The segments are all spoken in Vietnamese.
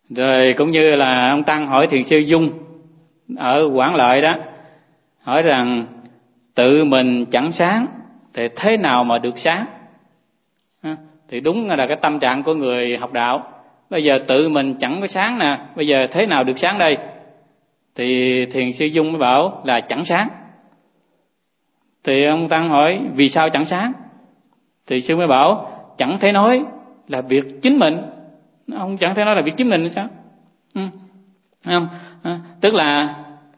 Rồi cũng như là ông Tăng hỏi Thiền sư Dung ở Quảng Lợi đó, hỏi rằng tự mình chẳng sáng thì thế nào mà được sáng? Thì đúng là cái tâm trạng của người học đạo. Bây giờ tự mình chẳng có sáng nè, bây giờ thế nào được sáng đây? Thì Thiền sư Dung mới bảo là chẳng sáng. Thì ông Tăng hỏi vì sao chẳng sáng? Thì sư mới bảo chẳng thể nói là việc chính mình. Ông chẳng thể nói là việc chính mình sao? Không? Tức là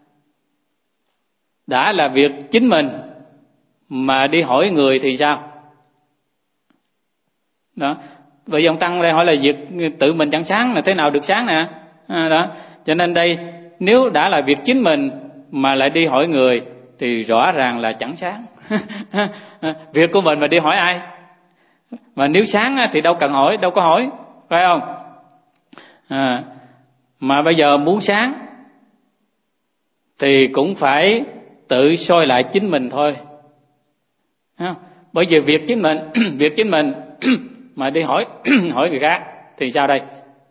đã là việc chính mình mà đi hỏi người thì sao? Đó. Bây giờ ông Tăng đây hỏi là việc tự mình chẳng sáng là thế nào được sáng nè. Đó. Cho nên đây nếu đã là việc chính mình mà lại đi hỏi người thì rõ ràng là chẳng sáng. Việc của mình mà đi hỏi ai? Mà nếu sáng thì đâu cần hỏi, đâu có hỏi, phải không? Mà bây giờ muốn sáng thì cũng phải tự soi lại chính mình thôi. Bởi vì việc chính mình việc chính mình mà đi hỏi hỏi người khác thì sao đây?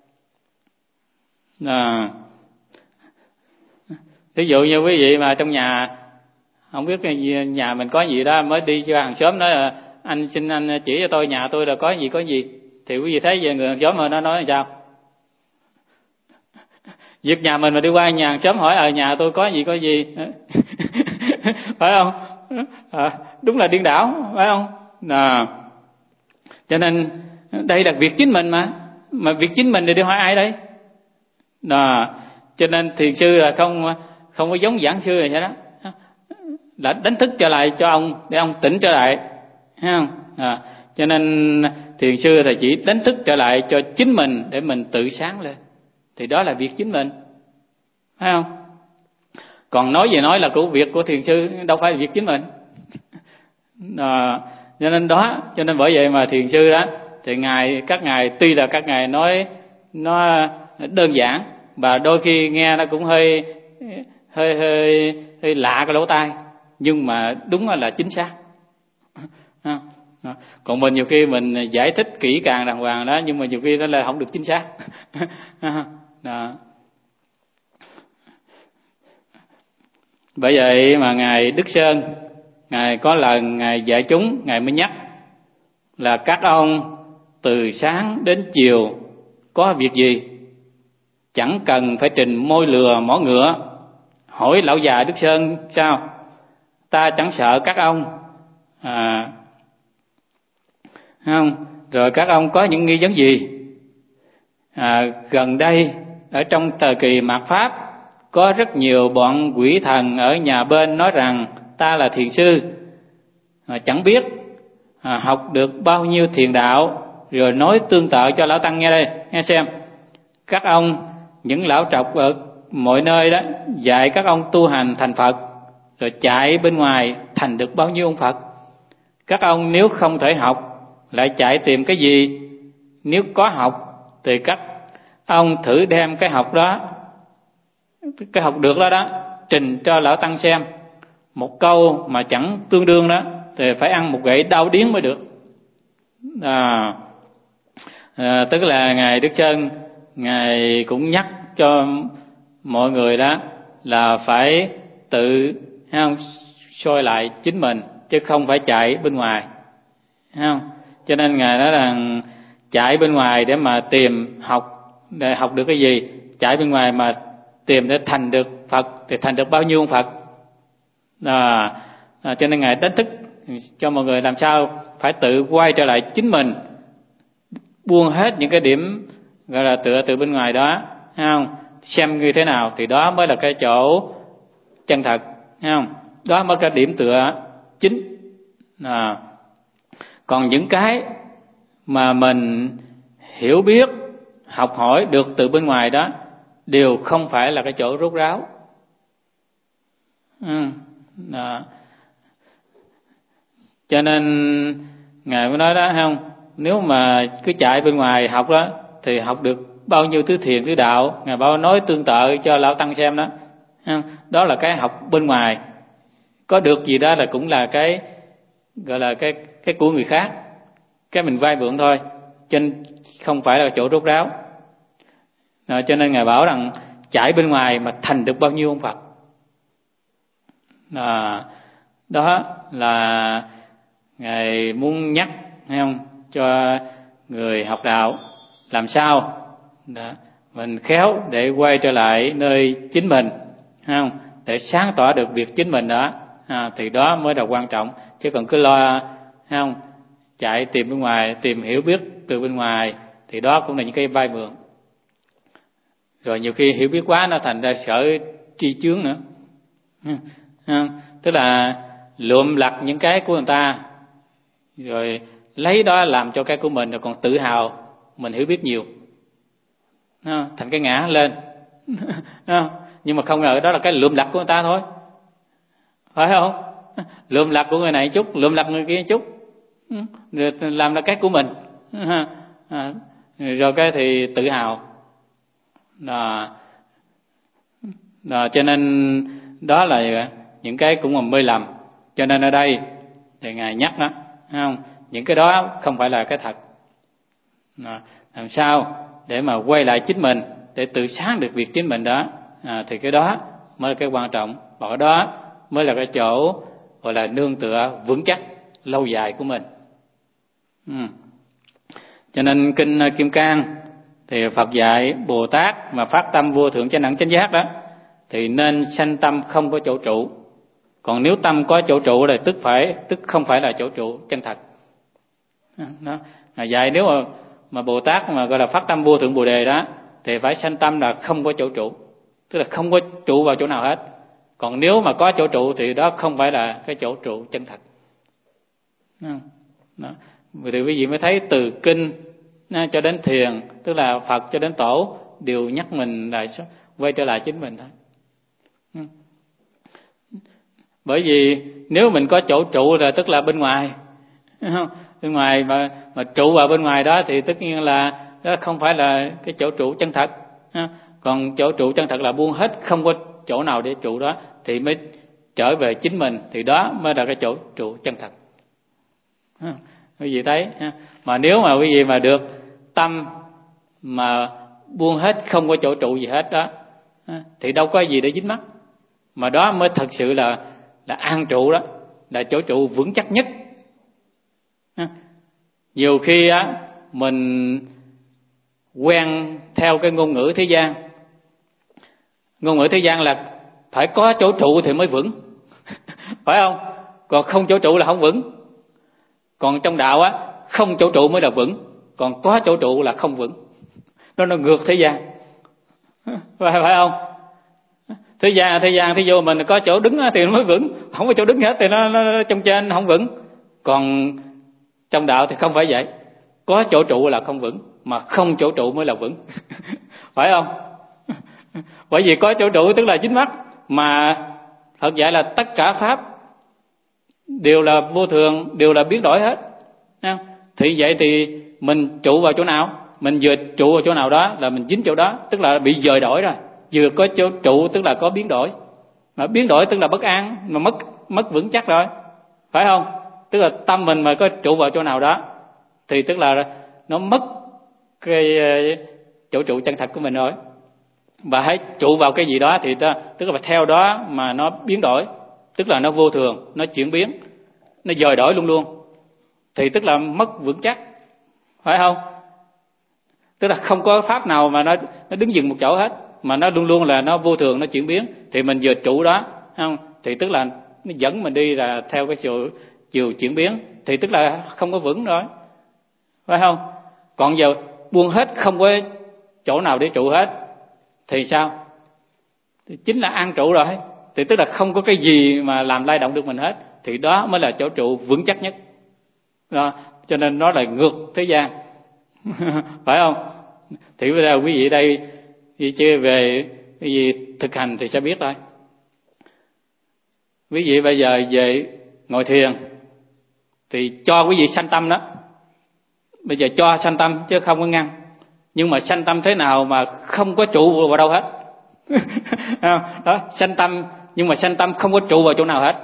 Ví dụ như quý vị mà trong nhà không biết nhà mình có gì đó, mới đi cho hàng xóm nói là anh xin anh chỉ cho tôi nhà tôi là có gì, thì quý vị thấy về người hàng xóm mà nó nói làm sao? Việc nhà mình mà đi qua nhà hàng xóm hỏi nhà tôi có gì phải không? Đúng là điên đảo, phải không? Cho nên đây là việc chính mình mà việc chính mình thì đi hỏi ai đây? Cho nên thiền sư là không có giống giảng sư này vậy đó, đã đánh thức trở lại cho ông để ông tỉnh trở lại, thấy không? Cho nên thiền sư thì chỉ đánh thức trở lại cho chính mình để mình tự sáng lên, thì đó là việc chính mình, thấy không? Còn nói về nói là của việc của thiền sư, đâu phải là việc chính mình. Cho nên bởi vậy mà thiền sư đó thì các ngài tuy là các ngài nói nó đơn giản và đôi khi nghe nó cũng hơi lạ cái lỗ tai, nhưng mà đúng là chính xác. Còn mình nhiều khi mình giải thích kỹ càng đàng hoàng đó, nhưng mà nhiều khi nó là không được chính xác. Bởi vậy mà ngài Đức Sơn, ngài có lần ngài dạy chúng, ngài mới nhắc là các ông từ sáng đến chiều có việc gì chẳng cần phải trình môi lừa mỏ ngựa. Hỏi lão già Đức Sơn sao? Ta chẳng sợ các ông. Không? Rồi các ông có những nghi vấn gì? Gần đây ở trong thời kỳ mạt Pháp có rất nhiều bọn quỷ thần ở nhà bên nói rằng ta là thiền sư, chẳng biết học được bao nhiêu thiền đạo, rồi nói tương tự cho lão tăng nghe đây, nghe xem. Các ông những lão trọc ở mọi nơi đó dạy các ông tu hành thành Phật, rồi chạy bên ngoài thành được bao nhiêu ông Phật. Các ông nếu không thể học lại chạy tìm cái gì? Nếu có học thì các ông thử đem cái học được đó trình cho lão tăng xem. Một câu mà chẳng tương đương đó thì phải ăn một gậy đau điếng mới được. Tức là ngài Đức Sơn, ngài cũng nhắc cho mọi người đó là phải tự soi lại chính mình, chứ không phải chạy bên ngoài, thấy không? Cho nên ngài nói rằng chạy bên ngoài để mà tìm học, để học được cái gì, chạy bên ngoài mà tìm để thành được Phật thì thành được bao nhiêu ông Phật. Cho nên ngài đánh thức cho mọi người làm sao phải tự quay trở lại chính mình, buông hết những cái điểm gọi là tựa từ bên ngoài đó, thấy không? Xem như thế nào thì đó mới là cái chỗ chân thật, thấy không? Đó mới cái điểm tựa chính. Còn những cái mà mình hiểu biết, học hỏi được từ bên ngoài đó đều không phải là cái chỗ rốt ráo. Cho nên ngài mới nói đó, không? Nếu mà cứ chạy bên ngoài học đó thì học được bao nhiêu thứ thiền thứ đạo, ngài bảo nói tương tự cho lão tăng xem đó. Đó là cái học bên ngoài, có được gì đó là cũng là cái gọi là cái của người khác, cái mình vay mượn thôi, cho nên không phải là chỗ rốt ráo. Cho nên Ngài bảo rằng chạy bên ngoài mà thành được bao nhiêu ông Phật. Đó là Ngài muốn nhắc, thấy không, cho người học đạo làm sao mình khéo để quay trở lại nơi chính mình, thấy không, để sáng tỏ được việc chính mình đó, thì đó mới là quan trọng. Chứ còn cứ lo, thấy không, chạy tìm bên ngoài, tìm hiểu biết từ bên ngoài, thì đó cũng là những cái vai mượn. Rồi nhiều khi hiểu biết quá nó thành ra sợ tri chướng nữa. Tức là lượm lặt những cái của người ta rồi lấy đó làm cho cái của mình, rồi còn tự hào mình hiểu biết nhiều, thành cái ngã lên. Nhưng mà không ngờ đó là cái lượm lặt của người ta thôi, phải không? Lượm lặt của người này chút, lượm lặt người kia chút, rồi làm là cái của mình, rồi cái thì tự hào. Cho nên đó là những cái cũng là mê lầm. Cho nên ở đây thì Ngài nhắc đó, thấy không? Những cái đó không phải là cái thật. Làm sao để mà quay lại chính mình, để tự sáng được việc chính mình đó, thì cái đó mới là cái quan trọng. Và cái đó mới là cái chỗ gọi là nương tựa vững chắc lâu dài của mình. Cho nên kinh Kim Cang thì Phật dạy Bồ Tát mà phát tâm vô thượng chánh đẳng chánh giác đó thì nên sanh tâm không có chỗ trụ. Còn nếu tâm có chỗ trụ thì tức không phải là chỗ trụ chân thật. Đó. Dạy nếu mà Bồ Tát mà gọi là phát tâm vô thượng Bồ Đề đó thì phải sanh tâm là không có chỗ trụ, tức là không có trụ vào chỗ nào hết. Còn nếu mà có chỗ trụ thì đó không phải là cái chỗ trụ chân thật. Đó. Thì quý vị mới thấy từ kinh cho đến thiền, tức là Phật cho đến Tổ đều nhắc mình là quay trở lại chính mình thôi. Bởi vì nếu mình có chỗ trụ là tức là bên ngoài, bên ngoài mà trụ vào bên ngoài đó thì tất nhiên là đó không phải là cái chỗ trụ chân thật. Còn chỗ trụ chân thật là buông hết, không có chỗ nào để trụ đó thì mới trở về chính mình, thì đó mới là cái chỗ trụ chân thật. Quý vị thấy, mà nếu mà quý vị mà được tâm mà buông hết, không có chỗ trụ gì hết đó, thì đâu có gì để dính mắc, mà đó mới thật sự là an trụ, đó là chỗ trụ vững chắc nhất. Nhiều khi á mình quen theo cái ngôn ngữ thế gian. Ngôn ngữ thế gian là phải có chỗ trụ thì mới vững, phải không? Còn không chỗ trụ là không vững. Còn trong đạo á, không chỗ trụ mới là vững, còn có chỗ trụ là không vững. Nó ngược thế gian, phải không? Thế gian thí dụ mình có chỗ đứng thì nó mới vững, không có chỗ đứng hết thì nó trong trên không vững. Còn trong đạo thì không phải vậy, có chỗ trụ là không vững, mà không chỗ trụ mới là vững. Phải không? Bởi vì có chỗ trụ tức là dính mắc, mà Phật dạy là tất cả pháp đều là vô thường, đều là biến đổi hết. Thì vậy thì mình trụ vào chỗ nào, mình vừa trụ vào chỗ nào đó là mình dính chỗ đó, tức là bị dời đổi rồi. Vừa có chỗ trụ tức là có biến đổi, mà biến đổi tức là bất an, mà mất vững chắc rồi, phải không? Tức là tâm mình mà có trụ vào chỗ nào đó thì tức là nó mất cái chỗ trụ chân thật của mình rồi. Và hãy trụ vào cái gì đó thì tức là theo đó mà nó biến đổi, tức là nó vô thường, nó chuyển biến, nó dời đổi luôn luôn, thì tức là mất vững chắc, phải không? Tức là không có pháp nào mà nó đứng dừng một chỗ hết, mà nó luôn luôn là nó vô thường, nó chuyển biến. Thì mình vừa trụ đó, không, thì tức là nó dẫn mình đi là theo cái chiều chuyển biến, thì tức là không có vững rồi, phải không? Còn giờ buông hết, không có chỗ nào để trụ hết thì sao? Thì chính là an trụ rồi. Thì tức là không có cái gì mà làm lay động được mình hết, thì đó mới là chỗ trụ vững chắc nhất đó. Cho nên nó là ngược thế gian. Phải không? Thì bây giờ quý vị đây đi chơi về cái gì thực hành thì sẽ biết thôi. Quý vị bây giờ về ngồi thiền thì cho quý vị sanh tâm đó. Bây giờ cho sanh tâm chứ không có ngăn. Nhưng mà sanh tâm thế nào mà không có trụ vào đâu hết. Đó, sanh tâm nhưng mà sanh tâm không có trụ vào chỗ nào hết.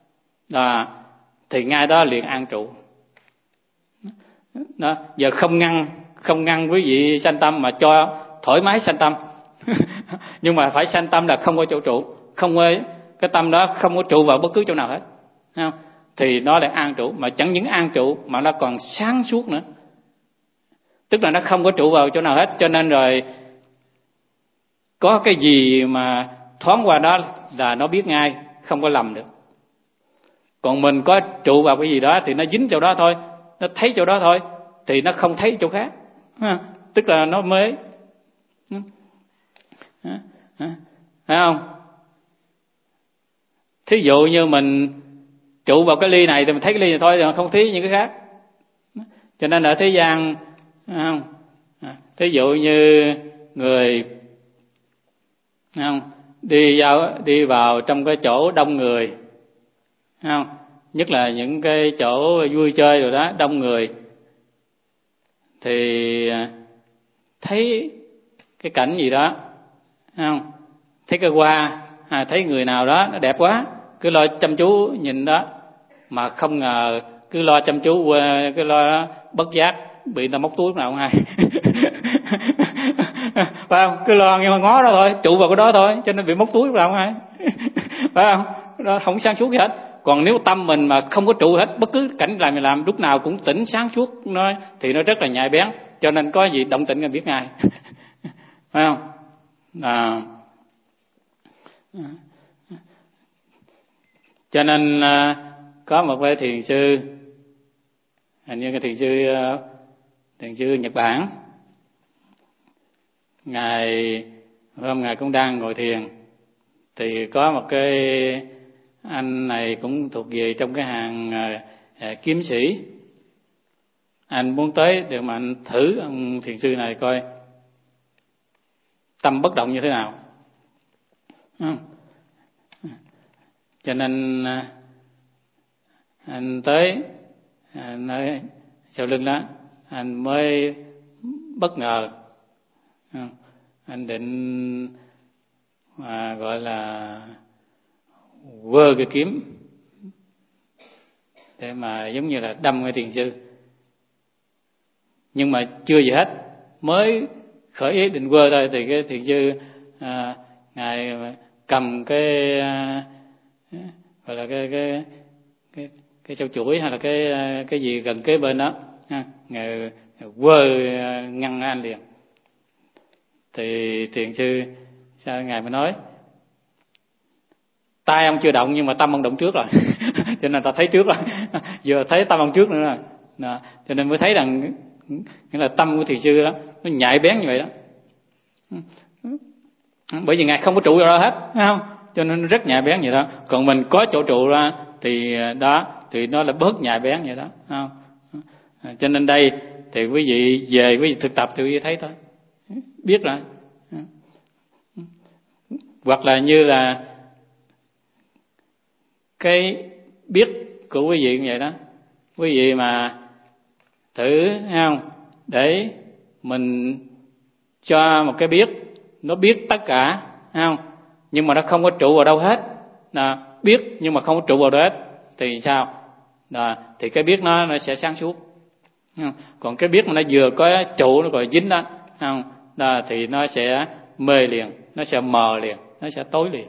Thì ngay đó liền an trụ. Đó, giờ không ngăn quý vị sanh tâm mà thoải mái sanh tâm. Nhưng mà phải sanh tâm là không có chỗ trụ, không có cái tâm đó không có trụ vào bất cứ chỗ nào hết, thấy không? Thì nó là an trụ, mà chẳng những an trụ mà nó còn sáng suốt nữa. Tức là nó không có trụ vào chỗ nào hết, cho nên rồi có cái gì mà thoáng qua đó là nó biết ngay, không có lầm được. Còn mình có trụ vào cái gì đó thì nó dính chỗ đó thôi, nó thấy chỗ đó thôi, thì nó không thấy chỗ khác, tức là nó mới, phải không? Thí dụ như mình trụ vào cái ly này thì mình thấy cái ly này thôi, mà không thấy những cái khác. Cho nên ở thế gian, không, thí dụ như người, không, đi vào trong cái chỗ đông người, không, nhất là những cái chỗ vui chơi rồi đó, đông người, thì thấy cái cảnh gì đó, không, thấy cái hoa, thấy người nào đó nó đẹp quá, cứ lo chăm chú nhìn đó, mà không ngờ cứ lo chăm chú qua cái lo đó, bất giác bị người ta móc túi lúc nào không hay. Phải không? Cứ lo nhưng mà ngó đó thôi, trụ vào cái đó thôi, cho nên bị móc túi lúc nào không hay. Phải không? Đó không sáng suốt gì hết. Còn nếu tâm mình mà không có trụ hết, bất cứ cảnh làm mình làm lúc nào cũng tỉnh sáng suốt, thì nó rất là nhạy bén, cho nên có gì động tĩnh là biết ngay. Phải không? Cho nên có một vị thiền sư, hình như cái thiền sư Nhật Bản, ngài cũng đang ngồi thiền, thì có một cái anh này cũng thuộc về trong cái hàng kiếm sĩ. Anh muốn tới để mà anh thử ông thiền sư này coi tâm bất động như thế nào. Cho nên anh tới, anh nói sau lưng đó, anh mới bất ngờ, anh định gọi là vơ cái kiếm để mà giống như là đâm cái thiền sư. Nhưng mà chưa gì hết, mới khởi ý định vơ thôi, thì cái thiền sư ngài cầm cái gọi là cái châu chuỗi hay là cái gì gần kế bên đó, ngài vơ ngăn anh liền. Thì thiền sư sao ngài mới nói, tay ông chưa động nhưng mà tâm ông động trước rồi. Cho nên ta thấy trước rồi, vừa thấy tâm ông trước nữa rồi. Đó. Cho nên mới thấy rằng nghĩa là tâm của thiền sư đó nó nhạy bén như vậy đó. Bởi vì ngài không có trụ vào đó hết, thấy không? Cho nên nó rất nhạy bén vậy đó. Còn mình có chỗ trụ ra thì thì nó là bớt nhạy bén vậy đó, không? Cho nên đây thì quý vị về quý vị thực tập thì quý vị thấy thôi, biết rồi. Hoặc là như là cái biết của quý vị như vậy đó, quý vị mà thử, thấy không, để mình cho một cái biết, nó biết tất cả, thấy không, nhưng mà nó không có trụ vào đâu hết. Biết nhưng mà không có trụ vào đâu hết thì sao? Thì cái biết nó sẽ sáng suốt. Còn cái biết mà nó vừa có trụ, nó còn dính đó, không? Thì nó sẽ mê liền, nó sẽ mờ liền, nó sẽ tối liền.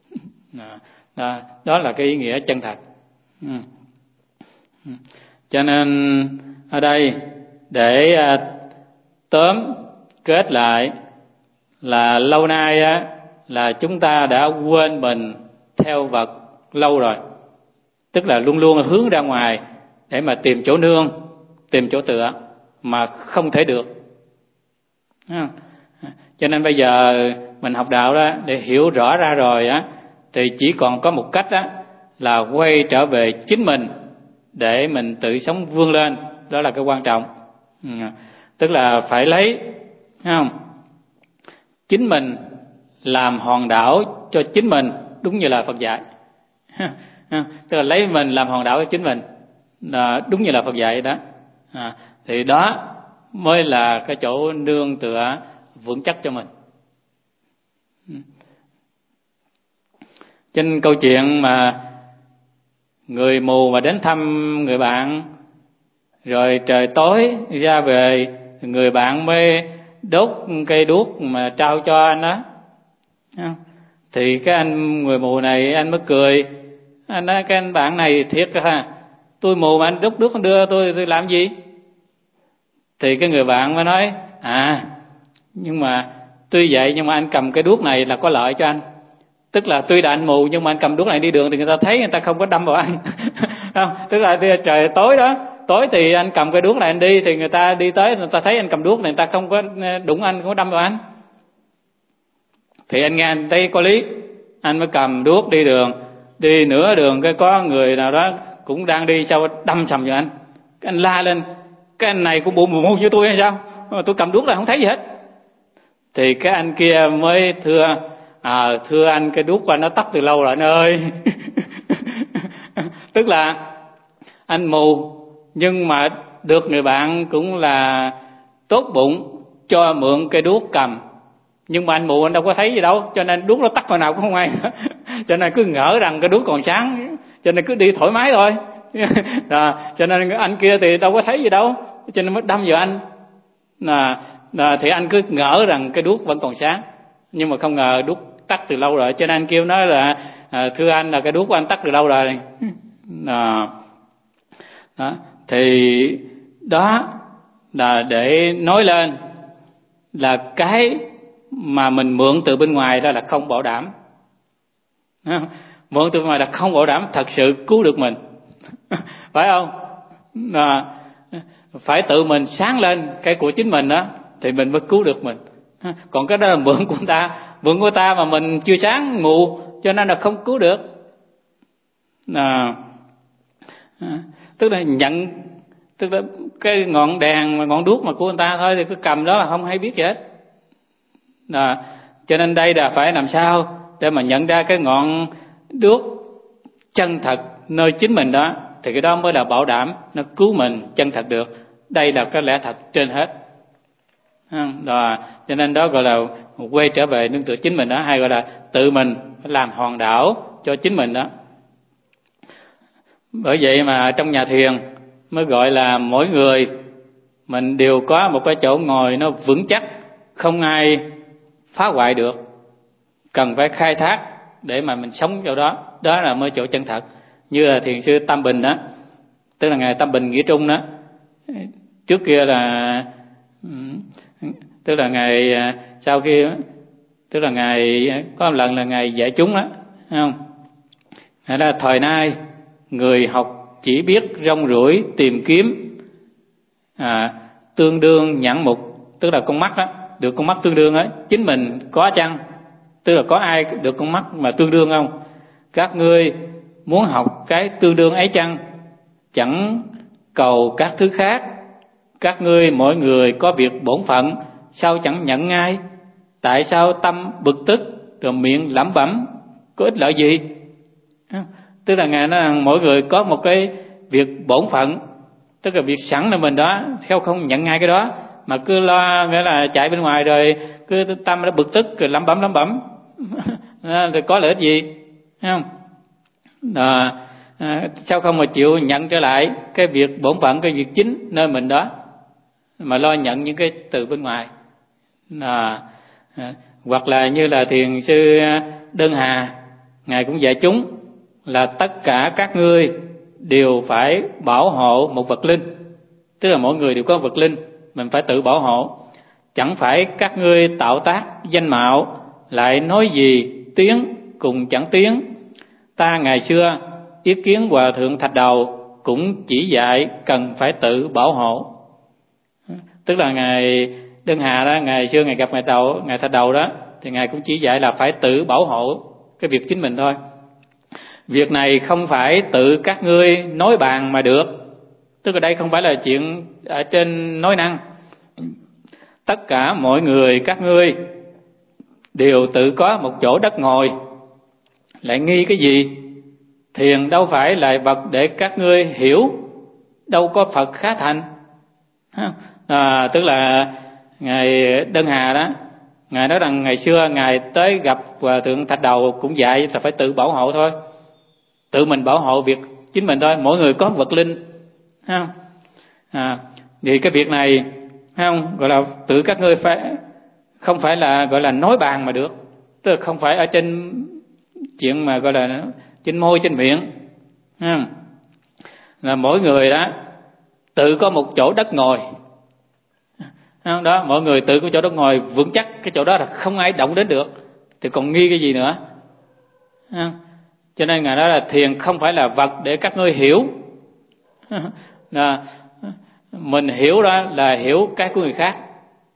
Đó là cái ý nghĩa chân thật. Cho nên ở đây để tóm kết lại là lâu nay là chúng ta đã quên mình theo vật lâu rồi, tức là luôn luôn hướng ra ngoài để mà tìm chỗ nương, tìm chỗ tựa mà không thể được. Cho nên bây giờ mình học đạo đó, để hiểu rõ ra rồi thì chỉ còn có một cách là quay trở về chính mình để mình tự sống vươn lên. Đó là cái quan trọng. Tức là phải lấy, thấy không, chính mình làm hòn đảo cho chính mình, đúng như là Phật dạy. Tức là lấy mình làm hòn đảo cho chính mình, đúng như là Phật dạy đó. Thì đó mới là cái chỗ nương tựa vững chắc cho mình. Trên câu chuyện mà người mù mà đến thăm người bạn, rồi trời tối ra về, người bạn mới đốt cây đuốc mà trao cho anh đó. Thì cái anh người mù này anh mới cười, anh nói cái anh bạn này thiệt ha, tôi mù mà anh đốt đuốc anh đưa tôi làm gì? Thì cái người bạn mới nói nhưng mà tuy vậy nhưng mà anh cầm cái đuốc này là có lợi cho anh. Tức là tuy là anh mù nhưng mà anh cầm đuốc này đi đường thì người ta thấy, người ta không có đâm vào anh. Không? Tức là trời tối đó, tối thì anh cầm cái đuốc này anh đi thì người ta đi tới, người ta thấy anh cầm đuốc này, người ta không có đụng anh, không có đâm vào anh. Thì anh nghe anh thấy có lý, anh mới cầm đuốc đi đường. Đi nửa đường cái có người nào đó cũng đang đi, sao đâm sầm vào anh. Cái anh la lên, cái anh này cũng mù như tôi hay sao? Tôi cầm đuốc là không thấy gì hết. Thì cái anh kia mới thưa anh, cái đuốc của anh nó tắt từ lâu rồi anh ơi. Tức là anh mù nhưng mà được người bạn cũng là tốt bụng cho mượn cây đuốc cầm. Nhưng mà anh mù anh đâu có thấy gì đâu, cho nên đuốc nó tắt hồi nào cũng không ai. Cho nên cứ ngỡ rằng cái đuốc còn sáng, cho nên cứ đi thoải mái thôi. Cho nên anh kia thì đâu có thấy gì đâu, cho nên mới đâm vào anh. Thì anh cứ ngỡ rằng cái đuốc vẫn còn sáng, nhưng mà không ngờ đuốc tắt từ lâu rồi. Cho nên anh kêu nói là thưa anh, là cái đuốc của anh tắt từ lâu rồi. Thì đó là để nói lên là cái mà mình mượn từ bên ngoài đó là không bảo đảm. Mượn từ bên ngoài là không bảo đảm thật sự cứu được mình. Phải không? Phải tự mình sáng lên cái của chính mình đó thì mình mới cứu được mình. Còn cái đó là mượn của ta mà mình chưa sáng, mù, cho nên là không cứu được. Tức là cái ngọn đèn, ngọn đuốc mà của người ta thôi thì cứ cầm đó mà không hay biết gì hết. Cho nên đây là phải làm sao để mà nhận ra cái ngọn đuốc chân thật nơi chính mình đó, thì cái đó mới là bảo đảm nó cứu mình chân thật được. Đây là cái lẽ thật trên hết. Cho nên đó gọi là quay trở về nương tựa chính mình đó, hay gọi là tự mình làm hòn đảo cho chính mình đó. Bởi vậy mà trong nhà thiền mới gọi là mỗi người mình đều có một cái chỗ ngồi nó vững chắc, không ai phá hoại được. Cần phải khai thác để mà mình sống chỗ đó. Đó là mới chỗ chân thật. Như là thiền sư Tam Bình đó, tức là ngài Tam Bình Nghĩa Trung đó. Trước kia là tức là ngài sau khi, tức là ngài có một lần là ngài dạy chúng đó, thấy không? Ngài là thời nay người học chỉ biết rong ruổi tìm kiếm tương đương nhãn mục, tức là con mắt đó, được con mắt tương đương đó, chính mình có chăng? Tức là có ai được con mắt mà tương đương không? Các ngươi muốn học cái tương đương ấy chăng? Chẳng cầu các thứ khác. Các ngươi mỗi người có việc bổn phận, sao chẳng nhận ngay? Tại sao tâm bực tức rồi miệng lẩm bẩm, có ích lợi gì? Tức là ngài nói rằng mỗi người có một cái việc bổn phận, tức là việc sẵn là mình đó, sao không nhận ngay cái đó mà cứ lo, nghĩa là chạy bên ngoài rồi cứ tâm nó bực tức rồi lẩm bẩm thì có lợi ích gì, thấy không? Sao không mà chịu nhận trở lại cái việc bổn phận, cái việc chính nơi mình đó, mà lo nhận những cái từ bên ngoài. Hoặc là như là thiền sư Đơn Hà, ngài cũng dạy chúng là tất cả các ngươi đều phải bảo hộ một vật linh. Tức là mỗi người đều có vật linh, mình phải tự bảo hộ. Chẳng phải các ngươi tạo tác danh mạo, lại nói gì tiếng cùng chẳng tiếng. Ta ngày xưa ý kiến Hòa Thượng Thạch Đầu cũng chỉ dạy cần phải tự bảo hộ. Tức là ngài Đơn Hà đó, ngày xưa ngài gặp ngài Thạch Đầu đó, thì ngài cũng chỉ dạy là phải tự bảo hộ cái việc chính mình thôi. Việc này không phải tự các ngươi nói bàn mà được. Tức là đây không phải là chuyện ở trên nói năng. Tất cả mọi người các ngươi đều tự có một chỗ đất ngồi, lại nghi cái gì? Thiền đâu phải là vật để các ngươi hiểu, đâu có Phật khá thành. Tức là ngài Đơn Hà đó, ngài nói rằng ngày xưa ngài tới gặp Hòa Thượng Thạch Đầu cũng dạy là phải tự bảo hộ thôi, tự mình bảo hộ việc chính mình thôi. Mỗi người có vật linh, thì cái việc này Thấy không? Gọi là tự các ngươi phải, không phải là gọi là nói bàn mà được, tức là không phải ở trên chuyện mà gọi là trên môi trên miệng. Thấy không? Là mỗi người đó tự có một chỗ đất ngồi. Thấy không? Đó, mọi người tự có chỗ đất ngồi vững chắc, cái chỗ đó là không ai động đến được, thì còn nghi cái gì nữa. Thấy không? Cho nên Ngài nói là thiền không phải là vật để các ngươi hiểu. Là mình hiểu đó là hiểu cái của người khác.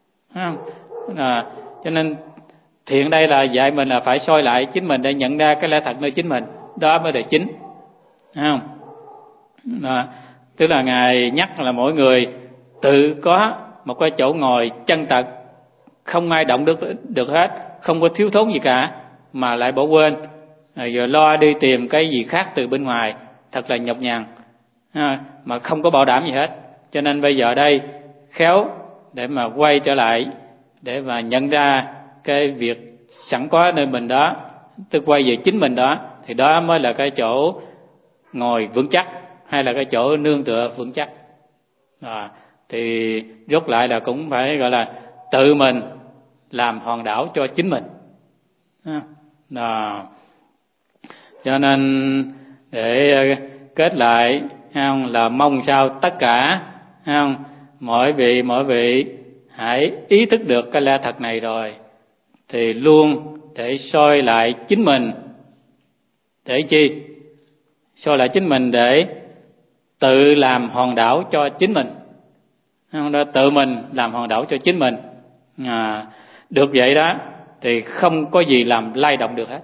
Cho nên thiền đây là dạy mình là phải soi lại chính mình để nhận ra cái lẽ thật nơi chính mình, đó mới là chính. Thấy không? Tức là Ngài nhắc là mỗi người tự có một cái chỗ ngồi chân thật, không ai động được hết, không có thiếu thốn gì cả, mà lại bỏ quên rồi lo đi tìm cái gì khác từ bên ngoài, thật là nhọc nhằn, mà không có bảo đảm gì hết. Cho nên bây giờ đây khéo để mà quay trở lại, để mà nhận ra cái việc sẵn có nơi mình đó, tức quay về chính mình đó, thì đó mới là cái chỗ ngồi vững chắc, hay là cái chỗ nương tựa vững chắc. Thì rút lại là cũng phải gọi là tự mình làm hòn đảo cho chính mình. Cho nên để kết lại là mong sao tất cả mỗi vị hãy ý thức được cái lẽ thật này rồi thì luôn để soi lại chính mình. Để chi? Soi lại chính mình để tự làm hòn đảo cho chính mình. Đó, tự mình làm hòn đảo cho chính mình. Được vậy đó thì không có gì làm lay động được hết.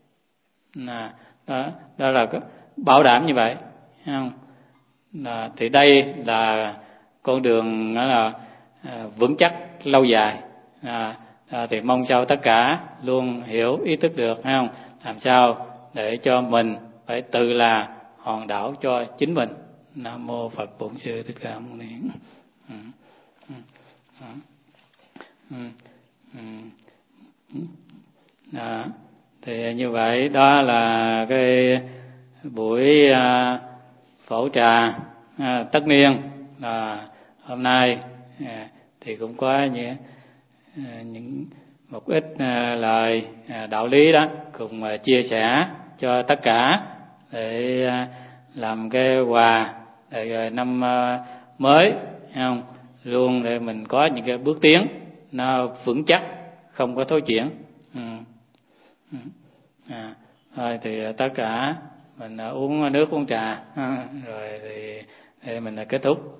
Đó là bảo đảm như vậy. Thì đây là con đường đó là vững chắc lâu dài. Thì mong sao tất cả luôn hiểu ý thức được, thấy không? Làm sao để cho mình phải tự là hòn đảo cho chính mình. Nam mô Phật Bổn Sư Thích Ca Mâu Ni. Thì như vậy đó là cái buổi phổ trà tất niên hôm nay, thì cũng có những một ít lời đạo lý đó cùng chia sẻ cho tất cả để làm cái quà để năm mới, không luôn để mình có những cái bước tiến nó vững chắc, không có thối chuyển. Thôi thì tất cả mình uống nước uống trà rồi thì để mình kết thúc.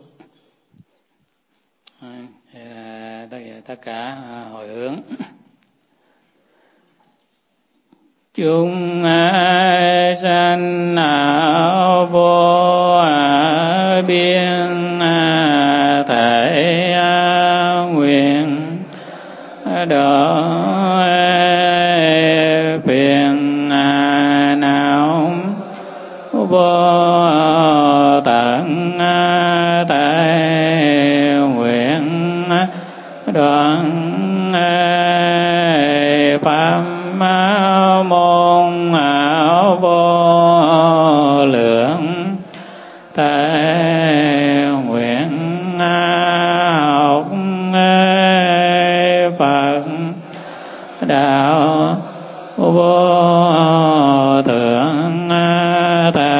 Tất cả hồi hướng. Chúng sanh ảo vô biên thể nguyện độ phiền não vô tận thể nguyện đoạn pháp môn ảo vô lượng thể nguyện học Phật đạo vô thượng thể